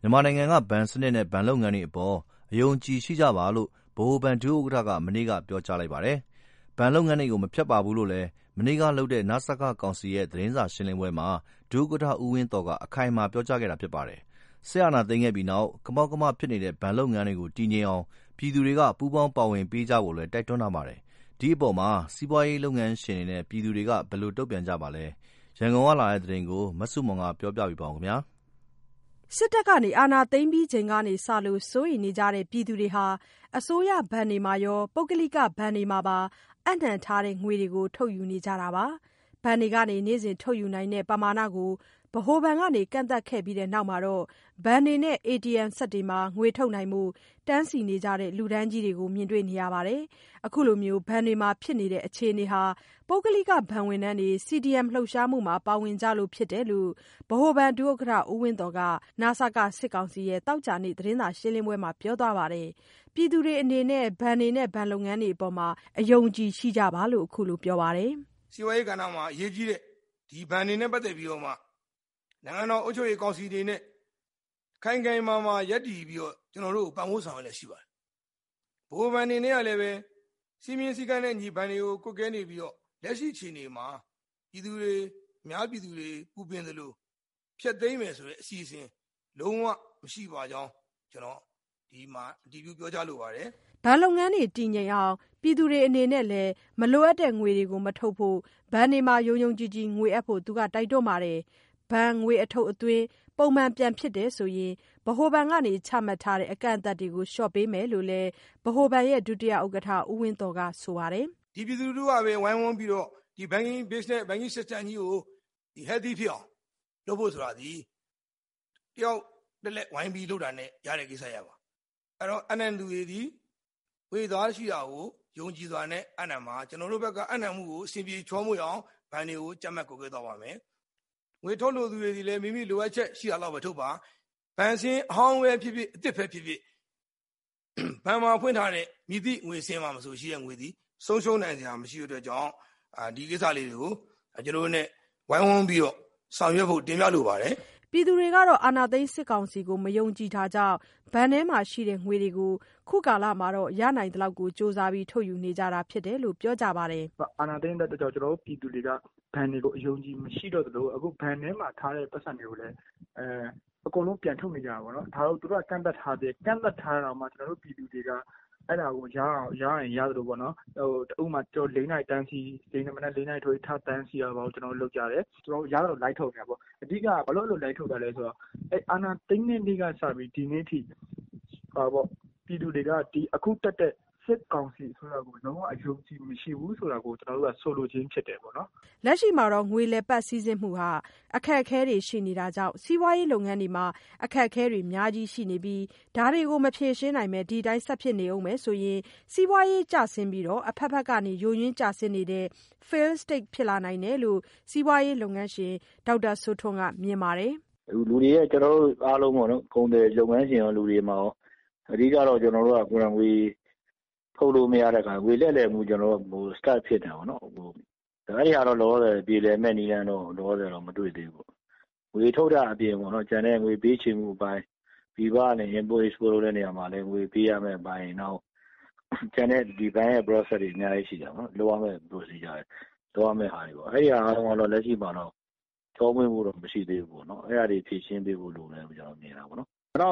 မြန်မာနိုင်ငံကဘဏ်စနစ်နဲ့ဘဏ်လုပ်ငန်းတွေအပေါ်အယုံအကြည်ရှိကြပါလို့ဗဟိုဘဏ်ဒုဥက္ကဋ္ဌကမနေ့ကပြောကြားလိုက်ပါတယ်။ဘဏ်လုပ်ငန်းတွေကိုမဖျက်ပါဘူးလို့လည်းမနေ့ကလုပ်တဲ့နစကကောင်စီရဲ့သတင်းစာရှင်းလင်းပွဲမှာဒုဥက္ကဋ္ဌဦးဝင်းသော်ကအခိုင်အမာပြောကြားခဲ့တာဖြစ်ပါတယ်။စစ်အာဏာသိမ်းခဲ့ပြီးနောက်ကမောက်ကမဖြစ်နေတဲ့ဘဏ်လုပ်ငန်းတွေကိုတည်ငြိမ်အောင်ပြည်သူတွေကပူးပေါင်းပါဝင်ပေးကြဖို့လည်းတိုက်တွန်းထားပါတယ်။ဒီအပေါ်မှာစီးပွားရေးလုပ်ငန်းရှင်တွေနဲ့ပြည်သူတွေကဘယ်လိုတုံ့ပြန်ကြပါလဲ။ရန်ကုန်ကလာတဲ့သတင်းကိုမဆုမွန်ကပြောပြပေးပါဦးခင်ဗျာ။စစ်တပ်ကနေအာဏာသိမ်းပြီးချိန်ကနေစလို့စိုးရိမ်နေကြတဲ့ပြည်သူတွေဟာအစိုးရဘဏ်တွေမှာရောပုဂ္ဂလိကဘဏ်တွေမှာပါအပ်နှံထားတဲ့ငွေတွေကိုထုတ်ယူနေကြတာပါ။ဘဏ်တွေကနေနေ့စဉ်ထုတ်ယူနိုင်တဲ့ပမာဏကိုဗဟိုဘဏ်ကနေကန့်သတ်ခဲ့ပြီးတဲ့နောက်မှာတော့ဘဏ်တွေနဲ့ ATM စက်တွေမှာငွေထုတ်နိုင်မှုတန်းစီနေကြတဲ့လူတန်းကြီးတွေကိုမြင်တွေ့နေရပါတယ်။အခုလိုမျိုးဘဏ်တွေမှာဖြစ်နေတဲ့အခြေအနေဟာပုဂ္ဂလိကဘဏ်ဝန်ထမ်းတွေ CDM လှုပ်ရှားမှုမှာပါဝင်ကြလို့ဖြစ်တယ်လို့ဗဟိုဘဏ်ဒုဥက္ကဋ္ဌဦးဝင်းသော်ကနစကစစ်ကောင်စီရဲ့သောကြာနေ့သတင်းစာရှင်းလင်းပွဲမှာပြောသွားပါတယ်။ပြည်သူတွေအနေနဲ့ဘဏ်တွေနဲ့ဘဏ်လုပ်ငန်းတွေအပေါ်မှာအယုံကြည်ရှိကြပါလို့အခုလိုပြောပါတယ်။စီးပွားရေးကဏ္ဍမှာအရေးကြီးတဲ့ဒီဘဏ်တွေနဲ့ပတ်သက်ပြီးတော့မှနိုင်ငံတော်အုပ်ချုပ်ရေးကောင်စီတွေနဲ့ခိုင်ခိုင်မာမာရပ်တည်ပြီးတော့ကျွန်တော်တို့ပံ့ပိုးဆောင်ရလည်းရှိပါတယ်။ဘိုးဘဏ်တွေနဲ့ကလည်းပဲစီမင်းစည်းကမ်းနဲ့ညီဘဏ်တွေကိုကွက်ကဲနေပြီးတော့လက်ရှိအခြေအနေမှာပြည်သူတွေအများပြည်သူတွေပူပင်သလိုဖျက်သိမ်းမယ်ဆိုတဲ့အစီအစဉ်လုံးဝမရှိပါကြောင်းကျွန်တော်ဒီမှာအတည်ပြုပြောကြားလိုပါတယ်။ဘဏ်လုပ်ငန်းတွေတည်ငြိမ်အောင်ပြည်သူတွေအနေနဲ့လည်းမလိုအပ်တဲ့ငွေတွေကိုမထုတ်ဖို့ဘဏ်တွေမှာယုံယုံကြည်ကြည်ငွေအပ်ဖို့သူကတိုက်တွန်းပါတယ်။ဘဏ်ငွေအထုတ်အသွင်းပုံမှန်ပြန်ဖြစ်တယ်ဆိုရင်ဗဟိုဘဏ်ကနေချမှတ်ထားတဲ့အကန့်အသတ်တွေကိုလျှော့ပေးမယ်လို့လည်းဗဟိုဘဏ်ရဲ့ဒုတိယဥက္ကဋ္ဌဦးဝင်းသော်ကဆိုပါတယ်။ဒီပြည်သူတို့ကပဲဝိုင်းဝန်းပြီးတော့ဒီ banking business banking system ကြီးကိုဒီ healthy ဖြစ်အောင်လုပ်ဖို့ဆိုတာဒီတယောက်တစ်လက်ဝိုင်းပြီးလုပ်တာနဲ့ရတဲ့ကိစ္စရပါအဲ့တော့အနန္တူတွေဒီဝေသွားရှိတာကိုယုံကြည်စွာနဲ့အနန္မှာကျွန်တော်တို့ဘက်ကအနန္မှုကိုအစဉ်ပြေချောမွေ့အောင်ဘဏ်တွေကိုကြက်မှတ်ကိုကြွသွားပါမယ်ငွေထုတ်လို့သူတွေဒီလည်းမိမိလိုအပ်ချက်ရှိတာတော့ပဲထုတ်ပါဘဏ်စင်းအဟောင်းပဲဖြစ်ဖြစ်အစ်စ်ပဲဖြစ်ဖြစ်ဘဏ်မှာဖွင့်ထားတဲ့မြည်သည့်ငွေစင်းမှာမဆိုရှိတဲ့ငွေသည်ဆုံးရှုံးနိုင်စရာမရှိတဲ့အတွက်ကြောင့်ဒီကိစ္စလေးတွေကိုကျွန်တော်တို့ ਨੇ ဝိုင်းဝန်းပြီးတော့ဆောင်ရွက်ဖို့တင်ပြလိုပါတယ်ပြည်သူတွေကတော့အာဏာသိမ်းစစ်ကောင်စီကိုမယုံကြည်တာကြောင့်ဘဏ်ထဲမှာရှိတဲ့ငွေတွေကိုခုကာလမှာတော့ရနိုင်တဲ့လောက်ကိုစ조사ပြီးထုတ်ယူနေကြတာဖြစ်တယ်လို့ပြောကြပါတယ်အာဏာသိမ်းတဲ့အတွက်ကျွန်တော်တို့ပြည်သူတွေကဘဏ်တွေကိုအယုံကြည်မရှိတော့သလိုအခုဘဏ်ထဲမှာထားတဲ့ပတ်စံတွေကိုလည်းအကုန်လုံးပြန်ထုတ်နေကြတာပေါ့နော်ဒါတော့သူတို့ကကန့်သက်ထားတယ်ကန့်သက်ထားတော့မှကျွန်တော်တို့ပြည်သူတွေကအဲ့ဒါကိုရရင်ရတယ်လို့ပေါ့နော်တူမှကျွန်တော်4နိုင်တန်းစီ4မနက်4နိုင်ထိုးထတန်းစီရပါဘူးကျွန်တော်လုပ်ကြတယ်ကျွန်တော်ရတော့လိုက်ထုတ်နေပေါ့အဓိကဘာလို့လိုက်ထုတ်တာလဲဆိုတော့အဲ့အာနာသိန်းနေ့ကစပြီးဒီနေ့ထိပေါ့ပြည်သူတွေကဒီအခုတက်တဲ့စစ်ကောင်စီဆိုတာကိုလုံးဝအယုံကြည်မရှိဘူးဆိုတာကိုကျွန်တော်တို့ကဆိုလိုချင်းဖြစ်တယ်ပေါ့နော်လက်ရှိမှာတော့ငွေလဲပတ်စည်းစိမ်မှုဟာအခက်အခဲတွေရှိနေတာကြောင့်စီးပွားရေးလုပ်ငန်းတွေမှာအခက်အခဲတွေအများကြီးရှိနေပြီးဒါတွေကိုမဖြေရှင်းနိုင်မဲ့ဒီတိုင်းဆက်ဖြစ်နေအောင်မယ်ဆိုရင်စီးပွားရေးကျဆင်းပြီးတော့အဖက်ဖက်ကနေယိုယွင်းကျဆင်းနေတဲ့ fail state ဖြစ်လာနိုင်တယ်လို့စီးပွားရေးလုပ်ငန်းရှင်ဒေါက်တာစိုးထွန်းကမြင်ပါတယ်လူတွေရဲ့ကျွန်တော်တို့အားလုံးပေါ့နော်ကုန်တယ်လုပ်ငန်းရှင်ရောလူတွေမှာရောအဓိကတော့ကျွန်တော်တို့ကကိုယ်တော်ငွေထုတ်လို့မရတဲ့ခါငွေလက်မှုကျွန်တော်ဟို start ဖြစ်တယ်ပေါ့နော်ဟိုဒါတွေကတော့လောတယ်ပြည်လည်မဲ့နီးလန်းတော့လောတယ်တော့မတွေ့သေးဘူးငွေထုတ်တာအပြင်ပေါ့နော်ကျန်တဲ့ငွေပေးချေမှုအပိုင်းပြီးပါနဲ့ import export လုပ်တဲ့နေရာမှာလည်းငွေပေးရမယ့်အပိုင်းနောက်ကျန်တဲ့ဒီဘဏ်ရဲ့ process တွေအများကြီးရှိကြပါတော့လိုရမယ့် procedure တွေလိုရမယ့်ဟာတွေပေါ့အဲ့ဒီအားလုံးကတော့လက်ရှိမှာတော့ချောမွေ့မှုတော့မရှိသေးဘူးပေါ့နော်အဲ့ဒါတွေဖြည့်ရှင်းပေးဖို့လိုတယ်လို့ကျွန်တော်မြင်တာပေါ့နော်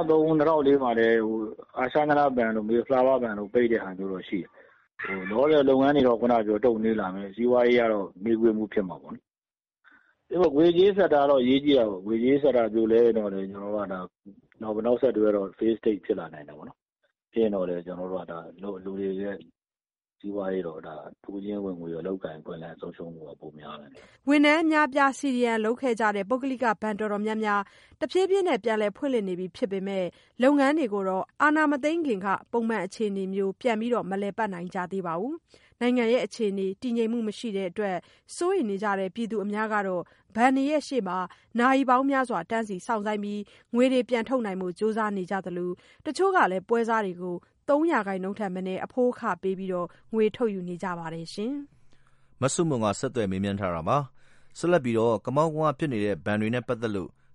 2003 2004မှာလည်းဟိုအာရှနာဘဏ်တို့မေဖလာဝါဘဏ်တို့ပိတ်တဲ့ဟာမျိုးတော့ရှိတယ်ဟိုလောတဲ့လုပ်ငန်းတွေတော့ခုနပြောတုံနေလာမယ်စီးပွားရေးကတော့နေကွေးမှုဖြစ်မှာပေါ့နော်ဒီငွေကြေးဆက်တာတော့ရေးကြည့်ရပါငွေကြေးဆက်တာပြောလဲတော့လေကျွန်တော်ကဒါနောက်ဆက်တွဲတော့ face state ဖြစ်လာနိုင်တယ်ပေါ့နော်ဖြစ်တော့လေကျွန်တော်တို့ကဒါလူတွေရဲ့စီးပွားရေးတော့ဒါသူချင်းဝင်ငွေရလောက်ကင်ပွင့်လဲဆုံးရှုံးမှုကပုံများတယ်ဝန်ထမ်းအများပြစီရီယံလုပ်ခဲ့ကြတဲ့ပုဂ္ဂလိကဘဏ်တော်များများတဖြည်းဖြည်းနဲ့ပြန်လည်ဖွင့်လှစ်နေပြီဖြစ်ပေမဲ့လုပ်ငန်းတွေကိုတော့အာဏာမသိမ်းခင်ကပုံမှန်အခြေအနေမျိုးပြန်ပြီးတော့မလည်ပတ်နိုင်ကြသေးပါဘူးနိုင်ငံရဲ့အခြေအနေတည်ငြိမ်မှုမရှိတဲ့အတွက်စိုးရိမ်နေကြတဲ့ပြည်သူအများကတော့ဘဏ်တွေရဲ့ရှေ့မှာနိုင်ပေါင်းများစွာတန်းစီစောင့်ဆိုင်းပြီးငွေတွေပြန်ထုတ်နိုင်မှုစူးစမ်းနေကြသလိုတချို့ကလည်းပွဲစားတွေကို3%ထက်မနည်းအဖိုးအခပေးပြီးတော့ငွေထုတ်ယူနေကြပါတယ်ရှင်မဆုမွန်ကဆက်သွယ်မေးမြန်းထားတာပါဆက်လက်ပြီးတော့ကမောက်ကမဖြစ်နေတဲ့ဘဏ်တွေနဲ့ပတ်သက်လို့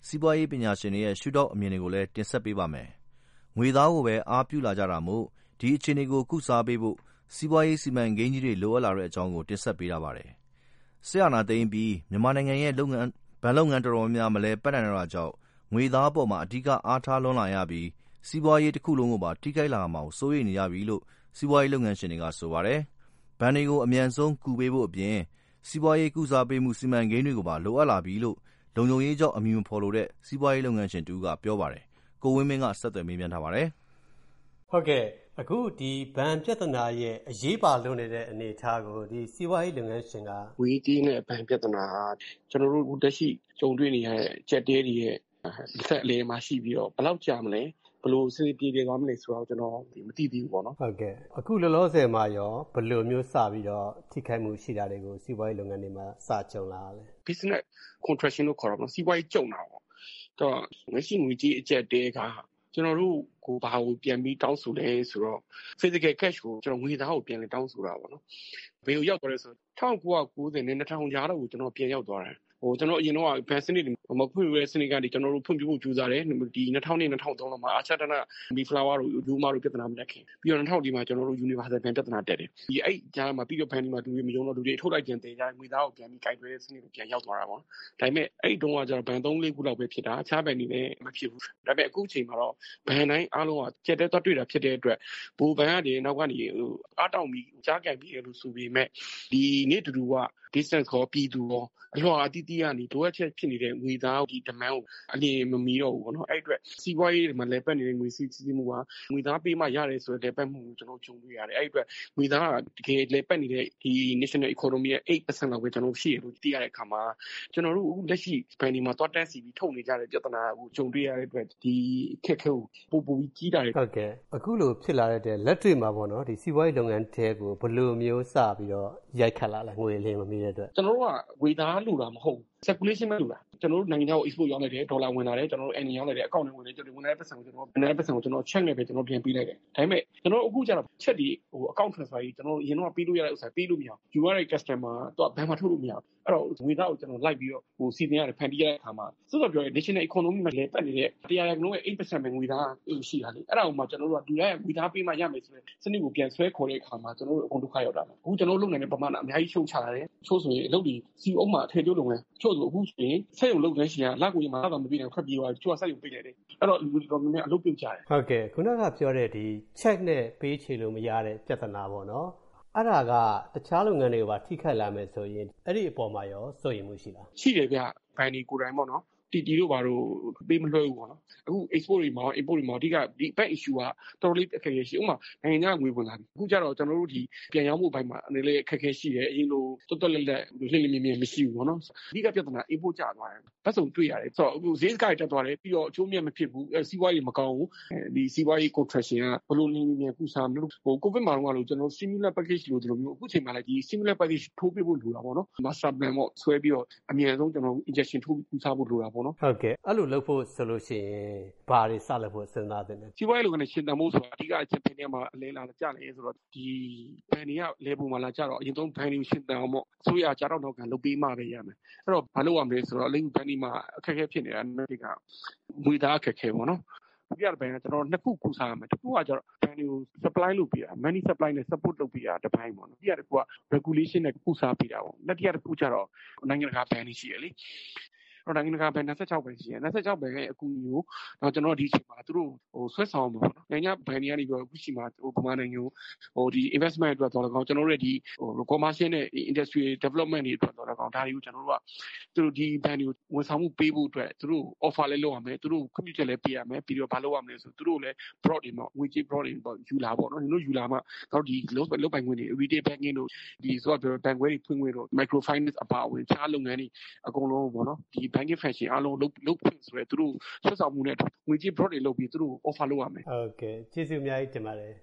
စီးပွားရေးပညာရှင်တွေရဲ့ရှုထောင့်အမြင်တွေကိုလည်းတင်ဆက်ပေးပါမယ်။ငွေသားကိုပဲအားပြုလာကြတာမို့ဒီအခြေအနေကိုကုစားပေးဖို့စီးပွားရေးစီမံကိန်းကြီးတွေလိုအပ်လာတဲ့အကြောင်းကိုတင်ဆက်ပေးထားပါတယ်။စစ်အာဏာသိမ်းပြီးမြန်မာနိုင်ငံရဲ့ဘဏ်လုပ်ငန်းတော်တော်များများမလဲပတ်နိုင်တော့တာကြောင့်ငွေသားပေါ်မှာအဓိကအားထားလွန်းလာရပြီးစီးပွားရေးတစ်ခုလုံးကိုပါထိခိုက်လာမှာကိုစိုးရိမ်နေရပြီလို့စီးပွားရေးလုပ်ငန်းရှင်တွေကဆိုပါတယ်။ဘဏ်တွေကိုအမြန်ဆုံးကူပေးဖို့အပြင်စီးပွားရေးကုစားပေးမှုစီမံကိန်းတွေကိုပါလိုအပ်လာပြီလို့လုံခြုံရေးကြောင့်အမည်မဖော်လိုတဲ့စီးပွားရေးလုပ်ငန်းရှင်တူကပြောပါတယ်။ကိုဝင်းမင်းကဆက်သွယ်မေးမြန်းထားပါတယ်။ဟုတ်ကဲ့အခုဒီဘဏ်ပြဿနာရဲ့အရေးပါလွန်းနေတဲ့အနေအထားကိုဒီစီးပွားရေးလုပ်ငန်းရှင်ကဝေးကြီးနဲ့ဘဏ်ပြဿနာဟာကျွန်တော်တို့တက်ရှိကြုံတွေ့နေရတဲ့ကြက်တဲတွေရဲ့ဆက်အလေမှာရှိပြီးတော့ဘယ်လောက်ကြာမလဲဘယ်လိုစနစ်ပြေသွားမလဲဆိုတော့ကျွန်တော်မသိသေးဘူးပေါ့နော်ဟုတ်ကဲ့အခုလောလောဆယ်မှာရောဘယ်လိုမျိုးစပြီးတော့ထိခိုက်မှုရှိတာတွေကိုစီးပွားရေးလုပ်ငန်းတွေမှာစကြုံလာရလဲ business contraction လို့ခေါ်တာပေါ့စီးပွားရေးကြုံတာပေါ့တော့ငွေရှိငွေကြီးအကျက်တဲကကျွန်တော်တို့ကိုဘာကိုပြန်ပြီးတောင်းဆိုလဲဆိုတော့ physical cash ကိုကျွန်တော်ငွေသားကိုပြန်လဲတောင်းဆိုတာပေါ့နော်ဘယ်ကိုရောက်သွားလဲဆို1990နဲ့2000ကြားတော့ကိုကျွန်တော်ပြန်ရောက်သွားတယ်ကျွန်တော်အရင်တော့ဘန်စနစ်မဖွင့်ရတဲ့စနစ်ကနေကျွန်တော်တို့ဖွင့်ပြဖို့ကြိုးစားတယ်ဒီ2000နဲ့2003လောက်မှာအာချတနာမီဖလာဝါတို့ယူမာတို့ပြဿနာမတက်ခင်ပြီးတော့2004မှာကျွန်တော်တို့ universal ban ပြဿနာတက်တယ်ဒီအဲ့ကြားမှာပြီးတော့ဘန်ဒီမှာလူတွေမယုံတော့လူတွေထုတ်လိုက်ကြတယ်ကြားငွေသားကိုပြန်ပြီးကြိုက်တွဲတဲ့စနစ်ကိုပြန်ရောက်သွားတာပေါ့ဒါပေမဲ့အဲ့တုန်းကကျတော့ဘန်3-4ခုလောက်ပဲဖြစ်တာအခြားဘန်တွေနဲ့မဖြစ်ဘူးဒါပေမဲ့အခုချိန်မှာတော့ဘန်တိုင်းအားလုံးကကျက်တဲ့သွားတွေ့တာဖြစ်တဲ့အတွက်ဘူဘန်ကနေနောက်ကနေအားတောင်းပြီးကြားကြိုက်ပြီးလို့ဆိုပေမဲ့ဒီနေ့တူက distance ကိုပြည်သူရောအလွှာအတီးတီးကနေလိုအပ်ချက်ဖြစ်နေတဲ့ငွေသားဒီ demand ကိုအလင်းမမီတော့ဘူးပေါ့နော်အဲ့အတွက်စီးပွားရေးမှာလည်းပတ်နေတဲ့ငွေစီးမှုကငွေသားပေးမှရတယ်ဆိုတဲ့ပတ်မှုကိုကျွန်တော်ကြုံတွေ့ရတယ်အဲ့အတွက်ငွေသားကတကယ်လည်းပတ်နေတဲ့ဒီ national economy ရဲ့ 8% လောက်ပဲကျွန်တော်ရှိရလို့သိရတဲ့အခါမှာကျွန်တော်တို့လက်ရှိဘဏ်ဒီမှာသွားတန်းစီပြီးထုတ်နေကြတဲ့ပြဿနာကိုကြုံတွေ့ရတဲ့အတွက်ဒီခက်ခဲကိုပိုပြီးကြီးတာတယ်ဟုတ်ကဲ့အခုလိုဖြစ်လာတဲ့လက်တွေ့မှာပေါ့နော်ဒီစီးပွားရေးလုပ်ငန်းတဲကိုဘယ်လိုမျိုးစပြီးတော့ရိုက်ခတ်လာလဲငွေအလင်းမမီတဲ့အတွက်ကျွန်တော်တို့ကဝေသားလိုတာမဟုတ် circulation ပဲလိုတာကျွန်တော်တို့နိုင်ငံခြားကို export ရောက်လိုက်တယ်ဒေါ်လာဝင်လာတယ်ကျွန်တော်တို့ NN ရောက်လိုက်တယ်အကောင့်ထဲဝင်တယ်ကျွန်တော်ဝင်လာတဲ့ပတ်စံကိုကျွန်တော် check နဲ့ပဲကျွန်တော်ပြန်ပေးလိုက်တယ်ဒါပေမဲ့ကျွန်တော်အခုကျတော့ check ဒီaccount transfer ကြီးကျွန်တော်အရင်တော့ပေးလို့ရတဲ့ဥစ္စာပေးလို့မရဘူးယူရတဲ့ customer တော့ဘယ်မှာထုတ်လို့မရဘူးအဲ့တော့ငွေသားကိုကျွန်တော်လိုက်ပြီးတော့စီစဉ်ရတယ်ဖန်တီးရတဲ့အခါမှာစွတ်တော့ပြောရ national economy မှာလည်းပတ်နေတဲ့တရားရုံးရဲ့ 8% ပဲငွေသားရှိတာလေအဲ့ဒါကိုမှကျွန်တော်တို့ကလူတိုင်းငွေသားပေးမှရမယ်ဆိုတဲ့စနစ်ကိုပြန်ဆွဲခေါ်တဲ့အခါမှာကျွန်တော်တို့အကုန်ဒုက္ခရောက်တာအခုကျွန်တော်တို့လုပ်နိုင်တဲ့ပမာဏအများကြီးရှုံချလာတယ်ချို့ဆိုရင်အလုပ်တွေစီအုံးမှာအထည်ချုပ်လုပ်ငန်းချို့ဆိုအခုဆိုရင်ဆက်ရုံလုပ်ငန်းရှင်ကလက်ကိုရမှာတော့မပြီးနိုင်ခက်ပြေးသွားချို့ကဆက်ရုံပိတ်လိုက်တယ်အဲ့တော့လူတော်များများအလုပ်ပြုတ်ကြတယ်ဟုတ်ကဲ့ခုနကပြောတဲ့ဒီ check နဲ့ပေးချေလို့မရတဲ့ပြဿနာပေါ့နော်အဲ့ဒါကတခြားလုပ်ငန်းတွေကပါထိခိုက်လာမယ်ဆိုရင်အဲ့ဒီအပေါ်မှာရောစိုးရိမ်မှုရှိလားရှိတယ်ဗျဘန်ဒီကိုယ်တိုင်ပေါ့နော်တီတို့ဘာလို့ပေးမလွှဲဘူးပေါ့နော်အခု export တွေမှာ import တွေမှာအဓိကဒီ back issue ကတော်တော်လေးအခက်အခဲရှိဥပမာနိုင်ငံခြားငွေဝင်လာပြီအခုကျတော့ကျွန်တော်တို့ဒီပြန်ရောင်းမှုဘက်မှာအနေနဲ့အခက်အခဲရှိတယ်အရင်လိုတော်တော်လက်လှည့်မြင်မရှိဘူးပေါ့နော်အဓိကပြဿနာ import ကျသွားတယ်ဘက်စုံတွေ့ရတယ်ဆိုတော့အခုဈေးစကတက်သွားတယ်ပြီးတော့အချိုးမြတ်မဖြစ်ဘူးစီးပွားရေးမကောင်းဘူးဒီစီးပွားရေး contraction ကဘလို့နေနေကုစားမလို့ကိုဗစ်မှာတော့ကျွန်တော် stimulus package လို့ဒီလိုမျိုးအခုချိန်မှာလည်းဒီ stimulus package ထိုးပေးဖို့လိုတာပေါ့နော် master plan ပေါ့ဆွဲပြီးတော့အမြန်ဆုံးကျွန်တော် injection ထိုးကုစားဖို့လိုတာပေါ့နော်ဟုတ်ကဲ့အဲ့လိုလုပ်ဖို့ဆိုလို့ရှိရင်ဘာတွေစလုပ်ဖို့စဉ်းစားသင့်လဲစီးပွားရေးလုပ်ငန်းရှင်တန်ဖို့ဆိုတာအဓိကအချက်ဖြစ်နေမှာအလဲလာကြတယ်ဆိုတော့ဒီဘန်တွေကလဲပုံမှာလာကြတော့အရင်ဆုံးဘန်တွေရှင်တန်အောင်ပေါ့ဆိုရကြတော့တော့ကန်လုပ်ပေးမှပဲရမယ်အဲ့တော့ဘာလုပ်ရမလဲဆိုတော့အလိမ့်ဘန်ဒီမှာအခက်အခဲဖြစ်နေတာဒီကငွေသားအခက်အခဲပေါ့နော်ဒီကဘန်ကကျွန်တော်နှစ်ခုကူစားရမယ်တစ်ခုကကျတော့ဘန်တွေကို supply လုပ်ပေးတာ money supply နဲ့ support လုပ်ပေးတာတစ်ပိုင်းပေါ့နော်ဒီကတစ်ခုက regulation နဲ့ကူစားပေးတာပေါ့လက်တစ်ခုကျတော့နိုင်ငံတကာဘန်တွေရှိရလေတော့နိုင်ငံတကာဘဏ်26ဘဏ်ရှိတယ်26ဘဏ်ရဲ့အကူအညီကိုတော့ကျွန်တော်ဒီအချိန်မှာသူတို့ဆွဲဆောင်မှာပေါ့နော်နိုင်ငံဘဏ်တွေကနေပြီးတော့အခုရှိမှာဗမာနိုင်ငံကိုဒီ investment အတွက်တော့ကျွန်တော်တို့ရဲ့ဒီcommercial နဲ့ industry development တွေအတွက်တော့ဒါတွေကိုကျွန်တော်တို့ကသူတို့ဒီဘဏ်တွေကိုဝန်ဆောင်မှုပေးဖို့အတွက်သူတို့ offer လေးလုပ်ရမယ်သူတို့ခွင့်ပြုချက်လေးပေးရမယ်ပြီးတော့ဘာလုပ်ရမလဲဆိုသူတို့လည်း broad တွေမှာငွေကြေး broad တွေပေါ့ယူလာပေါ့နော်ဒီလိုယူလာမှတော့ဒီလုပ်ပိုင်ခွင့်တွေ retail banking တို့ဒီဆိုတော့ဘဏ်ခွဲတွေဖွင့်ခွင့်တို့ micro finance အပါအဝင်ခြားလုပ်ငန်းတွေအကုန်လုံးပေါ့နော်ဒီ banking function အားလုံးလုပ်ဖွင့်ဆိုရယ်သူတို့ဆွတ်ဆောင်မှုနဲ့ငွေကြေး broad တွေလုပ်ပြီးသူတို့ offer လုပ်ရမယ်ဟုတ်ကဲ့ကျေးဇူးအများကြီးတင်ပါတယ်